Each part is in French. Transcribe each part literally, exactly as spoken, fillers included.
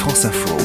France Info.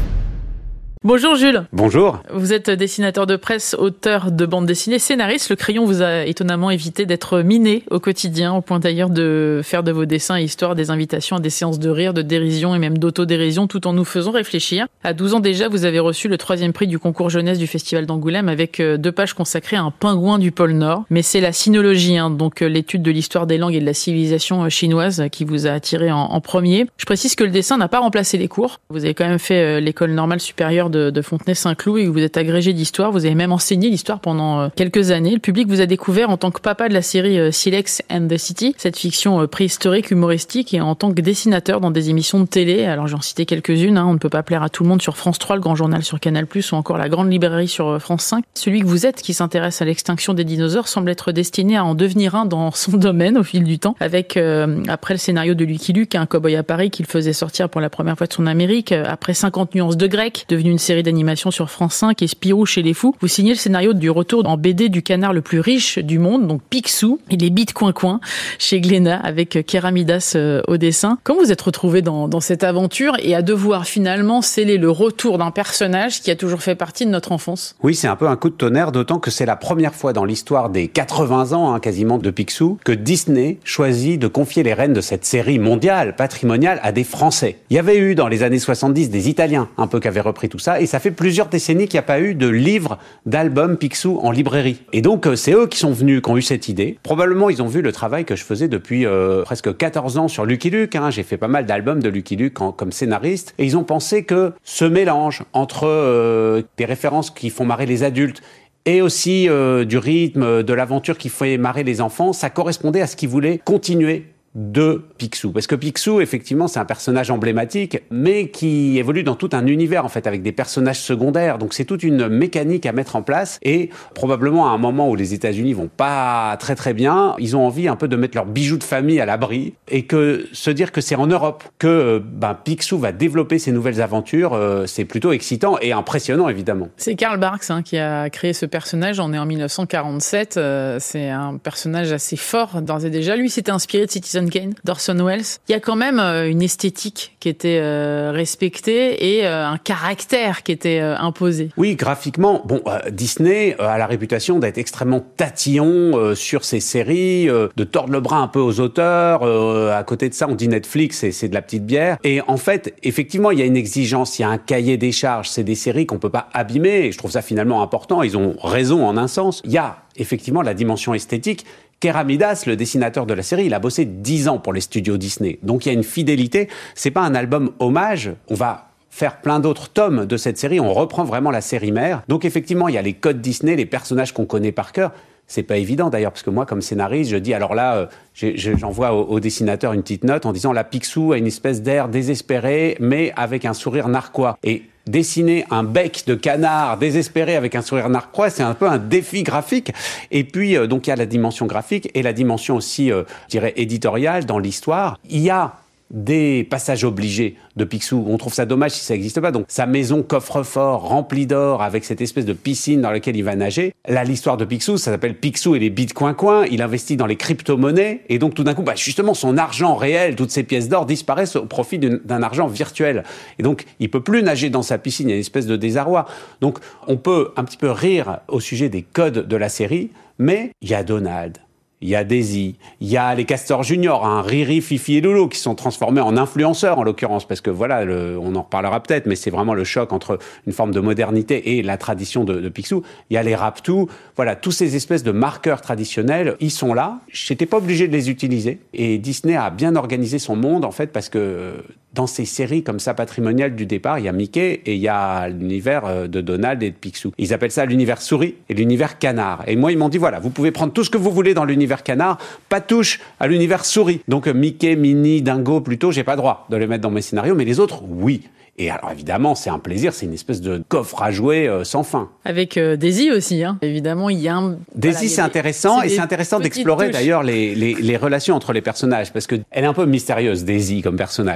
Bonjour Jules. Bonjour. Vous êtes dessinateur de presse, auteur de bande dessinée, scénariste. Le crayon vous a étonnamment évité d'être miné au quotidien, au point d'ailleurs de faire de vos dessins et histoires des invitations à des séances de rire, de dérision et même d'autodérision, tout en nous faisant réfléchir. À douze ans déjà, vous avez reçu le troisième prix du concours jeunesse du Festival d'Angoulême avec deux pages consacrées à un pingouin du pôle Nord. Mais c'est la sinologie, hein, donc l'étude de l'histoire des langues et de la civilisation chinoise qui vous a attiré en, en premier. Je précise que le dessin n'a pas remplacé les cours. Vous avez quand même fait l'école normale supérieure de, de Fontenay-Saint-Cloud et vous êtes agrégé d'histoire. Vous avez même enseigné l'histoire pendant quelques années. Le public vous a découvert en tant que papa de la série Silex and the City, cette fiction préhistorique, humoristique, et en tant que dessinateur dans des émissions de télé. Alors j'en citais quelques-unes, hein. On ne peut pas plaire à tout le monde sur France trois, le Grand Journal sur Canal plus, ou encore la Grande Librairie sur France cinq. Celui que vous êtes, qui s'intéresse à l'extinction des dinosaures, semble être destiné à en devenir un dans son domaine au fil du temps, avec, euh, après le scénario de Lucky Luke, un cow-boy à Paris qu'il faisait sortir pour la première fois de son Amérique, après cinquante nuances de grec, devenu une série d'animation sur France cinq, et Spirou chez les fous, vous signez le scénario du retour en B D du canard le plus riche du monde, donc Picsou, et les bites coin-coin chez Glénat, avec Kéramidas euh, au dessin. Comment vous êtes retrouvé dans, dans cette aventure et à devoir finalement sceller le retour d'un personnage qui a toujours fait partie de notre enfance? Oui, c'est un peu un coup de tonnerre, d'autant que c'est la première fois dans l'histoire des quatre-vingts ans, hein, quasiment, de Picsou, que Disney choisit de confier les rênes de cette série mondiale, patrimoniale, à des Français. Il y avait eu dans les années soixante-dix des Italiens, un peu, qui avaient repris tout ça, et ça fait plusieurs décennies qu'il n'y a pas eu de livre, d'album Picsou en librairie. Et donc, c'est eux qui sont venus, qui ont eu cette idée. Probablement, ils ont vu le travail que je faisais depuis euh, presque quatorze ans sur Lucky Luke. Hein. J'ai fait pas mal d'albums de Lucky Luke en, comme scénariste. Et ils ont pensé que ce mélange entre euh, des références qui font marrer les adultes et aussi euh, du rythme, de l'aventure qui fait marrer les enfants, ça correspondait à ce qu'ils voulaient continuer de Picsou. Parce que Picsou, effectivement, c'est un personnage emblématique, mais qui évolue dans tout un univers, en fait, avec des personnages secondaires. Donc c'est toute une mécanique à mettre en place, et probablement à un moment où les États-Unis vont pas très très bien, ils ont envie un peu de mettre leurs bijoux de famille à l'abri, et que se dire que c'est en Europe que ben, Picsou va développer ses nouvelles aventures, euh, c'est plutôt excitant et impressionnant, évidemment. C'est Karl Barks hein, qui a créé ce personnage. On est en dix-neuf cent quarante-sept. Euh, c'est un personnage assez fort, d'ores et déjà. Lui, s'était inspiré de Citizen Kane, d'Orson Welles. Il y a quand même euh, une esthétique qui était euh, respectée et euh, un caractère qui était euh, imposé. Oui, graphiquement, bon, euh, Disney euh, a la réputation d'être extrêmement tatillon euh, sur ses séries, euh, de tordre le bras un peu aux auteurs. Euh, à côté de ça, on dit Netflix, et c'est de la petite bière. Et en fait, effectivement, il y a une exigence, il y a un cahier des charges. C'est des séries qu'on peut pas abîmer. Et je trouve ça finalement important. Ils ont raison en un sens. Il y a effectivement la dimension esthétique. Kéramidas, le dessinateur de la série, il a bossé dix ans pour les studios Disney. Donc il y a une fidélité. C'est pas un album hommage. On va faire plein d'autres tomes de cette série. On reprend vraiment la série mère. Donc effectivement, il y a les codes Disney, les personnages qu'on connaît par cœur. C'est pas évident d'ailleurs, parce que moi, comme scénariste, je dis, alors là, euh, j'envoie au, au dessinateur une petite note en disant, la Picsou a une espèce d'air désespéré, mais avec un sourire narquois. Et dessiner un bec de canard désespéré avec un sourire narquois, c'est un peu un défi graphique. Et puis, euh, donc, il y a la dimension graphique et la dimension aussi, euh, je dirais, éditoriale dans l'histoire. Il y a des passages obligés de Picsou. On trouve ça dommage si ça n'existe pas. Donc, sa maison coffre-fort remplie d'or avec cette espèce de piscine dans laquelle il va nager. Là, l'histoire de Picsou, ça s'appelle Picsou et les bites coin-coin. Il investit dans les crypto-monnaies. Et donc, tout d'un coup, bah, justement, son argent réel, toutes ces pièces d'or disparaissent au profit d'un argent virtuel. Et donc, il peut plus nager dans sa piscine. Il y a une espèce de désarroi. Donc, on peut un petit peu rire au sujet des codes de la série, mais il y a Donald. Il y a Daisy, il y a les Castors Junior, hein, Riri, Fifi et Loulou, qui sont transformés en influenceurs, en l'occurrence, parce que voilà, le, on en reparlera peut-être, mais c'est vraiment le choc entre une forme de modernité et la tradition de, de Picsou. Il y a les Raptous, voilà, tous ces espèces de marqueurs traditionnels, ils sont là. J'étais pas obligé de les utiliser. Et Disney a bien organisé son monde, en fait, parce que dans ces séries comme ça patrimoniales du départ, il y a Mickey et il y a l'univers de Donald et de Picsou. Ils appellent ça l'univers souris et l'univers canard. Et moi, ils m'ont dit, voilà, vous pouvez prendre tout ce que vous voulez dans l'univers canard, pas touche à l'univers souris. Donc Mickey, Minnie, Dingo, plutôt, j'ai pas droit de les mettre dans mes scénarios, mais les autres, oui. Et alors évidemment, c'est un plaisir, c'est une espèce de coffre à jouer euh, sans fin. Avec euh, Daisy aussi, hein. Évidemment, il y a un... Daisy, voilà, c'est intéressant, et c'est intéressant d'explorer touches. d'ailleurs les, les, les relations entre les personnages, parce que elle est un peu mystérieuse, Daisy, comme personnage. On sait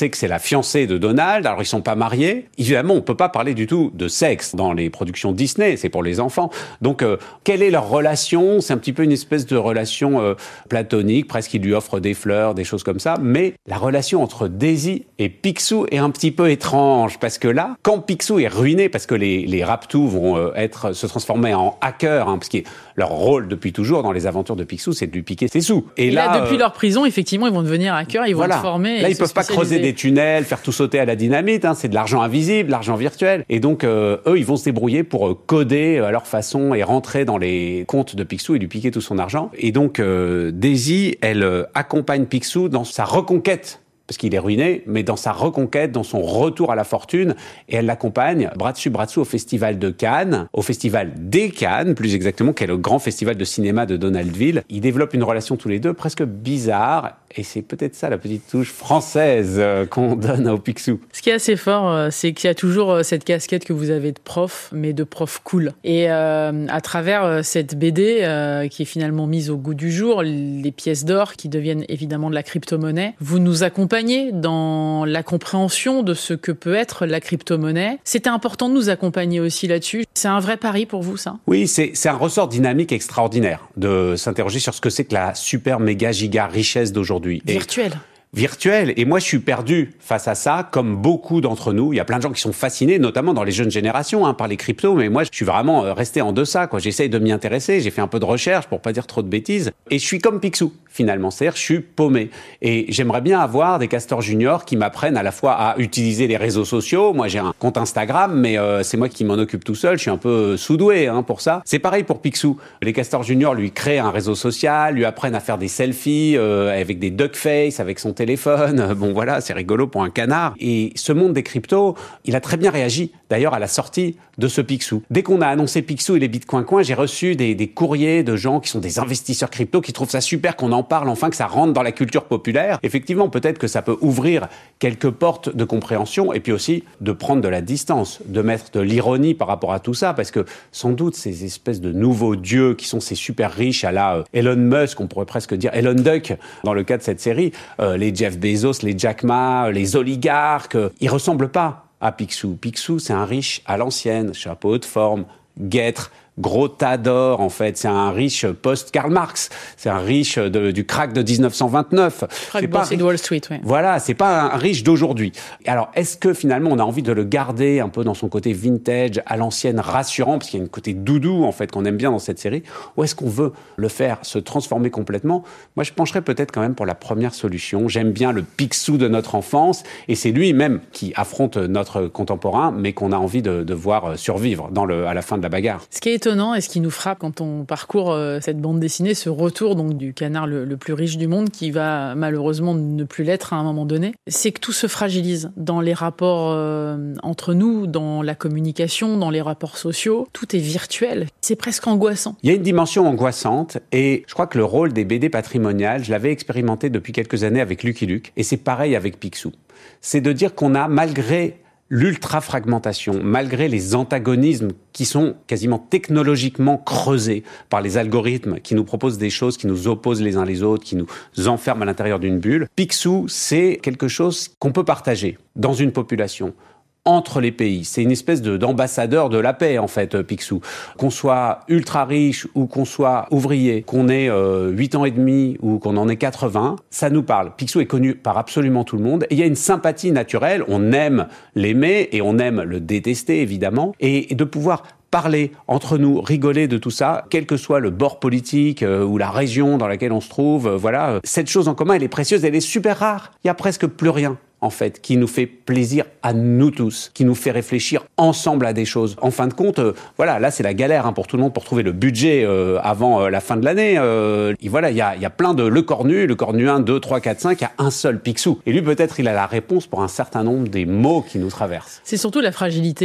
sait que c'est la fiancée de Donald, alors ils sont pas mariés. Évidemment, on peut pas parler du tout de sexe dans les productions Disney, c'est pour les enfants. Donc, euh, quelle est leur relation? C'est un petit peu une espèce de relation euh, platonique, presque il lui offre des fleurs, des choses comme ça. Mais la relation entre Daisy et Picsou est un petit peu étrange, parce que là, quand Picsou est ruiné, parce que les, les Raptous vont euh, être, se transformer en hackers, hein, parce que leur rôle depuis toujours dans les aventures de Picsou, c'est de lui piquer ses sous. Et, et là, là, depuis euh, leur prison, effectivement, ils vont devenir hackers, ils vont voilà. se former. Là, ils peuvent pas creuser des tunnels, faire tout sauter à la dynamite, hein, c'est de l'argent invisible, l'argent virtuel. Et donc, euh, eux, ils vont se débrouiller pour euh, coder à leur façon et rentrer dans les comptes de Picsou et lui piquer tout son argent. Et donc, euh, Daisy, elle euh, accompagne Picsou dans sa reconquête, parce qu'il est ruiné, mais dans sa reconquête, dans son retour à la fortune, et elle l'accompagne bras dessus, bras dessous au Festival de Cannes, au Festival des Cannes, plus exactement, qui est le grand festival de cinéma de Donaldville. Ils développent une relation tous les deux presque bizarre, et c'est peut-être ça la petite touche française euh, qu'on donne au Picsou. Ce qui est assez fort, euh, c'est qu'il y a toujours euh, cette casquette que vous avez de prof, mais de prof cool. Et euh, à travers euh, cette B D, euh, qui est finalement mise au goût du jour, les pièces d'or qui deviennent évidemment de la crypto-monnaie, vous nous accompagnez dans la compréhension de ce que peut être la crypto-monnaie. C'était important de nous accompagner aussi là-dessus. C'est un vrai pari pour vous, ça? Oui, c'est, c'est un ressort dynamique extraordinaire de s'interroger sur ce que c'est que la super méga giga richesse d'aujourd'hui. Virtuelle. Virtuel. Et moi, je suis perdu face à ça, comme beaucoup d'entre nous. Il y a plein de gens qui sont fascinés, notamment dans les jeunes générations, hein, par les cryptos. Mais moi, je suis vraiment resté en deçà, quoi. J'essaye de m'y intéresser. J'ai fait un peu de recherche pour pas dire trop de bêtises. Et je suis comme Picsou, finalement. C'est-à-dire, je suis paumé. Et j'aimerais bien avoir des castors juniors qui m'apprennent à la fois à utiliser les réseaux sociaux. Moi, j'ai un compte Instagram, mais euh, c'est moi qui m'en occupe tout seul. Je suis un peu sous-doué, hein, pour ça. C'est pareil pour Picsou. Les castors juniors lui créent un réseau social, lui apprennent à faire des selfies euh, avec des duckface, avec son téléphone. Bon, voilà, c'est rigolo pour un canard. Et ce monde des cryptos, il a très bien réagi, d'ailleurs, à la sortie de ce Picsou. Dès qu'on a annoncé Picsou et les Bitcoin Coins, j'ai reçu des, des courriers de gens qui sont des investisseurs crypto, qui trouvent ça super qu'on en parle, enfin, que ça rentre dans la culture populaire. Effectivement, peut-être que ça peut ouvrir quelques portes de compréhension, et puis aussi de prendre de la distance, de mettre de l'ironie par rapport à tout ça, parce que sans doute, ces espèces de nouveaux dieux qui sont ces super riches à la euh, Elon Musk, on pourrait presque dire Elon Duck, dans le cas de cette série, euh, les Jeff Bezos, les Jack Ma, les oligarques, euh, ils ressemblent pas à Picsou. Picsou, c'est un riche à l'ancienne, chapeau de forme, guêtre, gros tas d'or, en fait. C'est un riche post-Karl Marx. C'est un riche de, du crack de dix-neuf cent vingt-neuf. Crack boursier de Wall Street, oui. Voilà, c'est pas un riche d'aujourd'hui. Alors, est-ce que finalement, on a envie de le garder un peu dans son côté vintage, à l'ancienne, rassurant, parce qu'il y a un côté doudou, en fait, qu'on aime bien dans cette série, ou est-ce qu'on veut le faire se transformer complètement? Moi, je pencherais peut-être quand même pour la première solution. J'aime bien le Picsou de notre enfance, et c'est lui-même qui affronte notre contemporain, mais qu'on a envie de, de voir survivre dans le, à la fin de la bagarre. Ce qui est étonnant et ce qui nous frappe quand on parcourt euh, cette bande dessinée, ce retour donc du canard le, le plus riche du monde, qui va malheureusement ne plus l'être à un moment donné, c'est que tout se fragilise dans les rapports euh, entre nous, dans la communication, dans les rapports sociaux. Tout est virtuel. C'est presque angoissant. Il y a une dimension angoissante, et je crois que le rôle des B D patrimoniales, je l'avais expérimenté depuis quelques années avec Lucky Luke, et c'est pareil avec Picsou. C'est de dire qu'on a, malgré l'ultra-fragmentation, malgré les antagonismes qui sont quasiment technologiquement creusés par les algorithmes qui nous proposent des choses, qui nous opposent les uns les autres, qui nous enferment à l'intérieur d'une bulle, Picsou, c'est quelque chose qu'on peut partager dans une population, entre les pays. C'est une espèce de, d'ambassadeur de la paix, en fait, Picsou. Qu'on soit ultra riche ou qu'on soit ouvrier, qu'on ait euh, huit ans et demi ou qu'on en ait quatre-vingts, ça nous parle. Picsou est connu par absolument tout le monde. Et il y a une sympathie naturelle. On aime l'aimer et on aime le détester, évidemment. Et, et de pouvoir parler entre nous, rigoler de tout ça, quel que soit le bord politique euh, ou la région dans laquelle on se trouve, euh, voilà. Cette chose en commun, elle est précieuse, elle est super rare. Il y a presque plus rien, en fait, qui nous fait plaisir à nous tous, qui nous fait réfléchir ensemble à des choses. En fin de compte, euh, voilà, là c'est la galère hein, pour tout le monde pour trouver le budget euh, avant euh, la fin de l'année. Euh, et voilà, il y a, y a plein de Le Cornu, Le Cornu un, deux, trois, quatre, cinq, il y a un seul Picsou. Et lui, peut-être, il a la réponse pour un certain nombre des mots qui nous traversent. C'est surtout la fragilité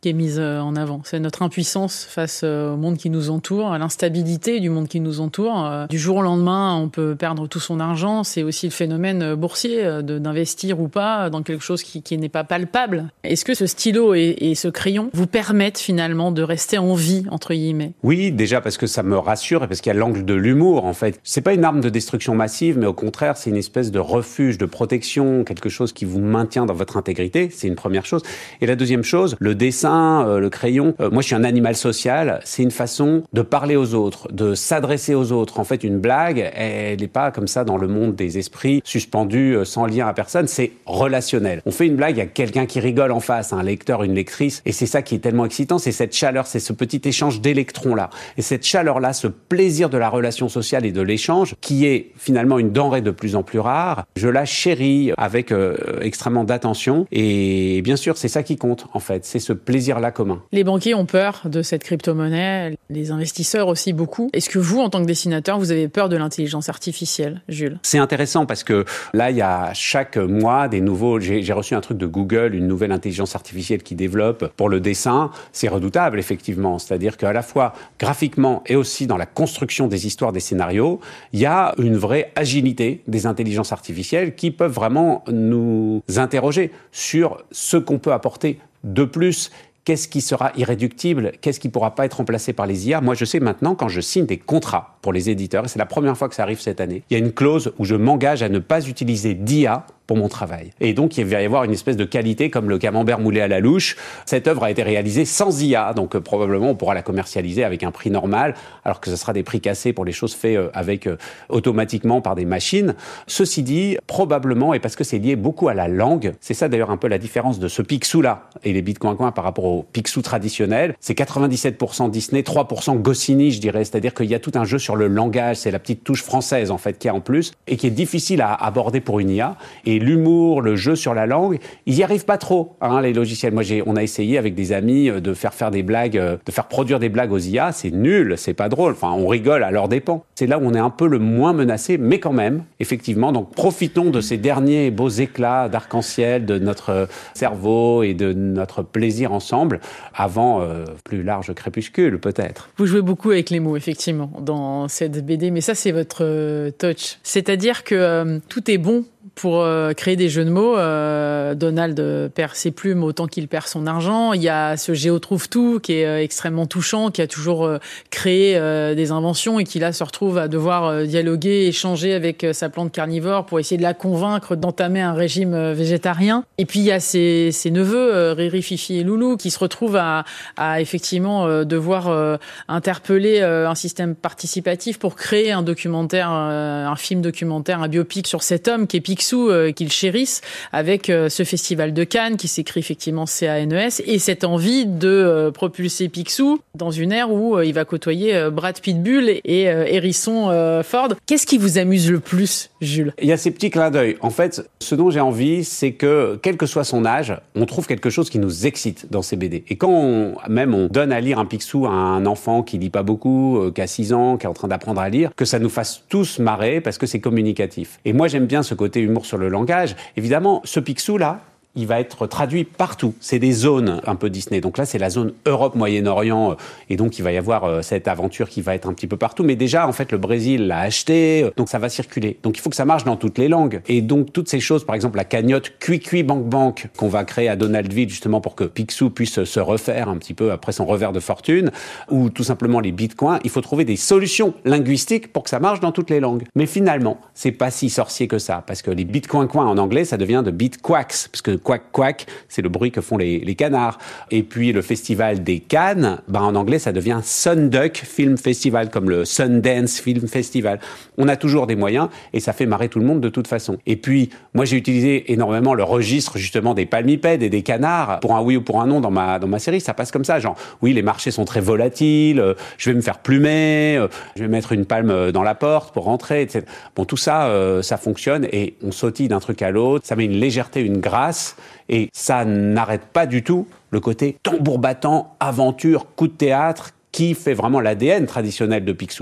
qui est mise en avant. C'est notre impuissance face au monde qui nous entoure, à l'instabilité du monde qui nous entoure. Du jour au lendemain, on peut perdre tout son argent. C'est aussi le phénomène boursier de, d'investir ou pas dans quelque chose qui, qui n'est pas palpable. Est-ce que ce stylo et, et ce crayon vous permettent finalement de rester en vie, entre guillemets? Oui, déjà parce que ça me rassure et parce qu'il y a l'angle de l'humour, en fait. C'est pas une arme de destruction massive, mais au contraire, c'est une espèce de refuge, de protection, quelque chose qui vous maintient dans votre intégrité. C'est une première chose. Et la deuxième chose, le dessin, euh, le crayon. Euh, moi, je suis un animal social. C'est une façon de parler aux autres, de s'adresser aux autres. En fait, une blague, elle n'est pas comme ça dans le monde des esprits, suspendue, euh, sans lien à personne. C'est relationnel. On fait une blague, il y a quelqu'un qui rigole en face, un lecteur, une lectrice. Et c'est ça qui est tellement excitant. C'est cette chaleur, c'est ce petit échange d'électrons-là. Et cette chaleur-là, ce plaisir de la relation sociale et de l'échange, qui est finalement une denrée de plus en plus rare, je la chéris avec euh, extrêmement d'attention. Et bien sûr, c'est ça qui compte, en fait. C'est ce plaisir-là commun. Les banquiers ont peur de cette crypto-monnaie, les investisseurs aussi beaucoup. Est-ce que vous, en tant que dessinateur, vous avez peur de l'intelligence artificielle, Jules? C'est intéressant parce que là, il y a chaque mois des nouveaux... J'ai, j'ai reçu un truc de Google, une nouvelle intelligence artificielle qui développe pour le dessin. C'est redoutable, effectivement. C'est-à-dire qu'à la fois, graphiquement et aussi dans la construction des histoires, des scénarios, il y a une vraie agilité des intelligences artificielles qui peuvent vraiment nous interroger sur ce qu'on peut apporter de plus. Qu'est-ce qui sera irréductible? Qu'est-ce qui ne pourra pas être remplacé par les I A? Moi, je sais maintenant, quand je signe des contrats pour les éditeurs, et c'est la première fois que ça arrive cette année, il y a une clause où je m'engage à ne pas utiliser d'I A pour mon travail. Et donc, il va y avoir une espèce de qualité comme le camembert moulé à la louche. Cette œuvre a été réalisée sans I A, donc euh, probablement on pourra la commercialiser avec un prix normal, alors que ce sera des prix cassés pour les choses faites euh, avec euh, automatiquement par des machines. Ceci dit, probablement, et parce que c'est lié beaucoup à la langue, c'est ça d'ailleurs un peu la différence de ce Picsou-là et les Bitcoin Coin par rapport au Picsou traditionnel, c'est quatre-vingt-dix-sept pour cent Disney, trois pour cent Goscinny, je dirais, c'est-à-dire qu'il y a tout un jeu sur le langage, c'est la petite touche française en fait qu'il y a en plus, et qui est difficile à aborder pour une I A. Et l'humour, le jeu sur la langue, ils y arrivent pas trop, hein, les logiciels. Moi, j'ai, on a essayé avec des amis de faire faire des blagues, de faire produire des blagues aux I A. C'est nul, c'est pas drôle. Enfin, on rigole à leurs dépens. C'est là où on est un peu le moins menacé, mais quand même, effectivement. Donc, profitons de ces derniers beaux éclats d'arc-en-ciel de notre cerveau et de notre plaisir ensemble, avant euh, plus large crépuscule, peut-être. Vous jouez beaucoup avec les mots, effectivement, dans cette B D, mais ça, c'est votre euh, touch. C'est-à-dire que euh, tout est bon pour euh, créer des jeux de mots. Euh, Donald perd ses plumes autant qu'il perd son argent. Il y a ce Géo trouve tout qui est euh, extrêmement touchant, qui a toujours euh, créé euh, des inventions et qui là se retrouve à devoir euh, dialoguer, échanger avec euh, sa plante carnivore pour essayer de la convaincre d'entamer un régime euh, végétarien. Et puis il y a ses, ses neveux, euh, Riri, Fifi et Loulou, qui se retrouvent à, à effectivement euh, devoir euh, interpeller euh, un système participatif pour créer un documentaire, euh, un film documentaire, un biopic sur cet homme qui est Picsou, euh, qu'ils chérissent, avec euh, ce festival de Cannes qui s'écrit effectivement C A N E S, et cette envie de euh, propulser Picsou dans une ère où euh, il va côtoyer euh, Brad Pitbull et euh, Harrison euh, Ford. Qu'est-ce qui vous amuse le plus, Jules? Il y a ces petits clins d'œil. En fait, ce dont j'ai envie, c'est que, quel que soit son âge, on trouve quelque chose qui nous excite dans ces B D. Et quand on, même on donne à lire un Picsou à un enfant qui lit pas beaucoup, euh, qui a six ans, qui est en train d'apprendre à lire, que ça nous fasse tous marrer parce que c'est communicatif. Et moi, j'aime bien ce côté humour sur le langage. Évidemment, ce Picsou-là, il va être traduit partout. C'est des zones un peu Disney. Donc là, c'est la zone Europe-Moyen-Orient. Et donc, il va y avoir cette aventure qui va être un petit peu partout. Mais déjà, en fait, le Brésil l'a acheté. Donc, ça va circuler. Donc, il faut que ça marche dans toutes les langues. Et donc, toutes ces choses, par exemple, la cagnotte Cui-Cui Bank Bank qu'on va créer à Donaldville, justement, pour que Picsou puisse se refaire un petit peu après son revers de fortune, ou tout simplement les bitcoins, il faut trouver des solutions linguistiques pour que ça marche dans toutes les langues. Mais finalement, c'est pas si sorcier que ça. Parce que les bitcoin coins en anglais, ça devient de bitquacks. Parce que quack quack, c'est le bruit que font les, les canards. Et puis le festival des Cannes, ben en anglais ça devient Sunduck Film Festival, comme le Sundance Film Festival. On a toujours des moyens et ça fait marrer tout le monde de toute façon. Et puis moi j'ai utilisé énormément le registre justement des palmipèdes et des canards pour un oui ou pour un non dans ma dans ma série. Ça passe comme ça, genre oui les marchés sont très volatiles, euh, je vais me faire plumer, euh, je vais mettre une palme dans la porte pour rentrer, et cetera. Bon tout ça euh, ça fonctionne et on sautille d'un truc à l'autre. Ça met une légèreté, une grâce. Et ça n'arrête pas du tout le côté tambour battant, aventure, coup de théâtre qui fait vraiment l'A D N traditionnel de Picsou.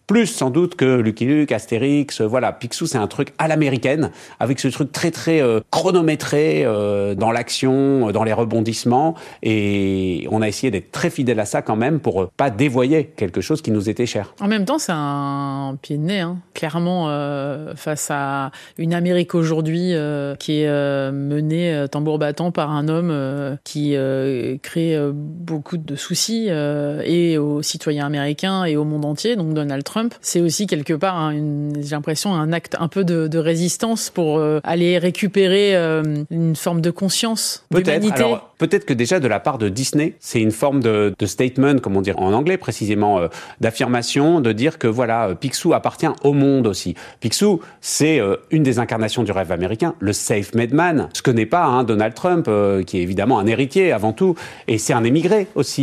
plus sans doute que Lucky Luke, Astérix, euh, voilà. Picsou, c'est un truc à l'américaine, avec ce truc très très euh, chronométré euh, dans l'action, euh, dans les rebondissements, et on a essayé d'être très fidèle à ça quand même pour euh, pas dévoyer quelque chose qui nous était cher. En même temps, c'est un pied de nez, hein, clairement, euh, face à une Amérique aujourd'hui euh, qui est euh, menée euh, tambour battant par un homme euh, qui euh, crée euh, beaucoup de soucis euh, et aux citoyens américains et au monde entier, donc Donald Trump. C'est aussi quelque part, hein, une, j'ai l'impression, un acte un peu de, de résistance pour euh, aller récupérer euh, une forme de conscience peut-être, d'humanité. alors, peut-être que déjà de la part de Disney, c'est une forme de, de statement, comme on dit en anglais précisément, euh, d'affirmation, de dire que voilà, Picsou appartient au monde aussi. Picsou, c'est euh, une des incarnations du rêve américain, le self-made man, ce que n'est pas hein, Donald Trump, euh, qui est évidemment un héritier avant tout, et c'est un émigré aussi.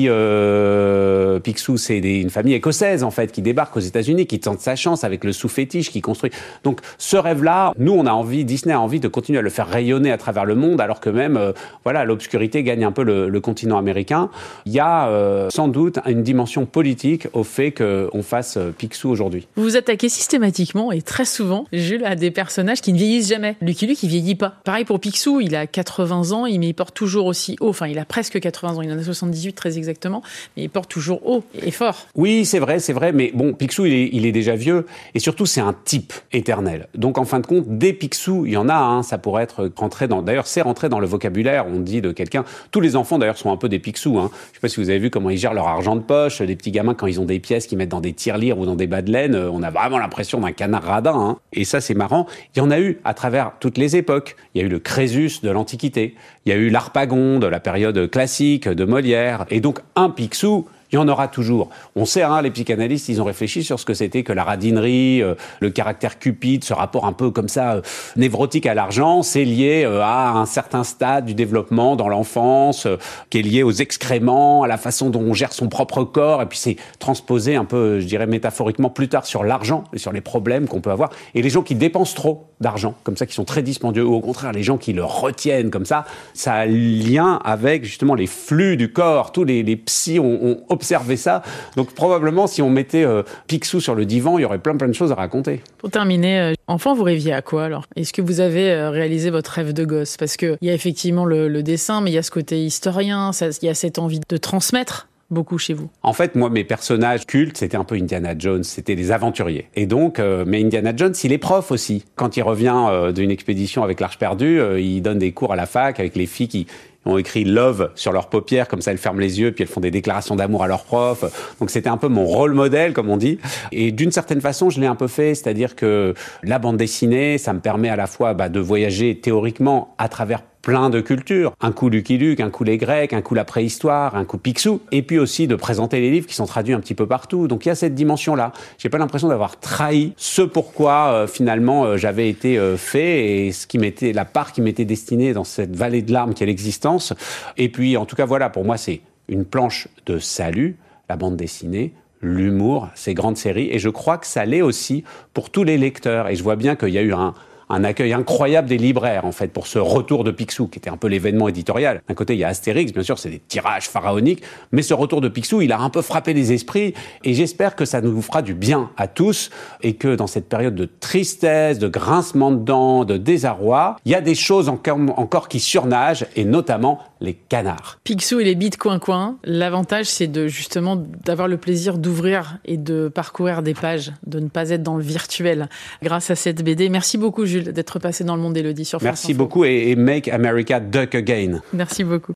Euh, Picsou, c'est des, une famille écossaise en fait qui débarque aux États-Unis, qui tente sa chance avec le sous-fétiche, qui construit. Donc ce rêve-là, nous on a envie, Disney a envie de continuer à le faire rayonner à travers le monde, alors que même, euh, voilà, l'obscurité gagne un peu le, le continent américain. Il y a euh, sans doute une dimension politique au fait qu'on fasse euh, Picsou aujourd'hui. Vous vous attaquez systématiquement et très souvent, Jules, à des personnages qui ne vieillissent jamais. Lucky Luke, il vieillit pas. Pareil pour Picsou, il a quatre-vingts ans, mais il porte toujours aussi haut. Enfin, il a presque quatre-vingts ans, il en a soixante-dix-huit très exactement, mais il porte toujours haut et fort. Oui, c'est vrai, c'est vrai, mais bon, Picsou, il est, il est déjà vieux, et surtout, c'est un type éternel. Donc, en fin de compte, des Picsou, il y en a, hein, ça pourrait être rentré dans... D'ailleurs, c'est rentré dans le vocabulaire, on dit de quelqu'un... Tous les enfants, d'ailleurs, sont un peu des Picsou, hein. Je sais pas si vous avez vu comment ils gèrent leur argent de poche, des petits gamins, quand ils ont des pièces qu'ils mettent dans des tirelires ou dans des bas de laine, on a vraiment l'impression d'un canard radin, hein. Et ça, c'est marrant. Il y en a eu à travers toutes les époques. Il y a eu le Crésus de l'Antiquité, il y a eu l'Harpagon de la période classique de Molière, et donc un Picsou, il y en aura toujours. On sait, hein, les psychanalystes, ils ont réfléchi sur ce que c'était que la radinerie, euh, le caractère cupide, ce rapport un peu comme ça, euh, névrotique à l'argent, c'est lié euh, à un certain stade du développement dans l'enfance, euh, qui est lié aux excréments, à la façon dont on gère son propre corps, et puis c'est transposé un peu, je dirais métaphoriquement, plus tard sur l'argent et sur les problèmes qu'on peut avoir. Et les gens qui dépensent trop d'argent, comme ça, qui sont très dispendieux, ou au contraire, les gens qui le retiennent comme ça, ça a lien avec justement les flux du corps. Tous les, les psys ont, ont observé ça. Donc probablement, si on mettait euh, Picsou sur le divan, il y aurait plein plein de choses à raconter. Pour terminer, euh, enfant, vous rêviez à quoi alors ? Est-ce que vous avez euh, réalisé votre rêve de gosse ? Parce qu'il y a effectivement le, le dessin, mais il y a ce côté historien, il y a cette envie de transmettre beaucoup chez vous. En fait, moi, mes personnages cultes, c'était un peu Indiana Jones, c'était des aventuriers. Et donc, euh, mais Indiana Jones, il est prof aussi. Quand il revient euh, d'une expédition avec l'Arche perdue, euh, il donne des cours à la fac avec les filles qui ont écrit Love sur leurs paupières, comme ça elles ferment les yeux, puis elles font des déclarations d'amour à leurs profs. Donc c'était un peu mon rôle modèle, comme on dit. Et d'une certaine façon, je l'ai un peu fait, c'est-à-dire que la bande dessinée, ça me permet à la fois bah, de voyager théoriquement à travers plein de cultures. Un coup Lucky Luke, un coup les Grecs, un coup la préhistoire, un coup Picsou. Et puis aussi de présenter les livres qui sont traduits un petit peu partout. Donc il y a cette dimension-là. J'ai pas l'impression d'avoir trahi ce pourquoi euh, finalement euh, j'avais été euh, fait et ce qui m'était, la part qui m'était destinée dans cette vallée de larmes qui est l'existence. Et puis en tout cas voilà, pour moi c'est une planche de salut, la bande dessinée, l'humour, ces grandes séries. Et je crois que ça l'est aussi pour tous les lecteurs. Et je vois bien qu'il y a eu un un accueil incroyable des libraires, en fait, pour ce retour de Picsou, qui était un peu l'événement éditorial. D'un côté, il y a Astérix, bien sûr, c'est des tirages pharaoniques, mais ce retour de Picsou, il a un peu frappé les esprits, et j'espère que ça nous fera du bien à tous, et que dans cette période de tristesse, de grincement de dents, de désarroi, il y a des choses encore, encore qui surnagent, et notamment les canards. Picsou et les bites coin-coin, l'avantage, c'est de, justement, d'avoir le plaisir d'ouvrir et de parcourir des pages, de ne pas être dans le virtuel, grâce à cette B D. Merci beaucoup, Jules, d'être passé dans le monde d'Élodie sur France Merci Info. beaucoup et, et Make America Duck Again. Merci beaucoup.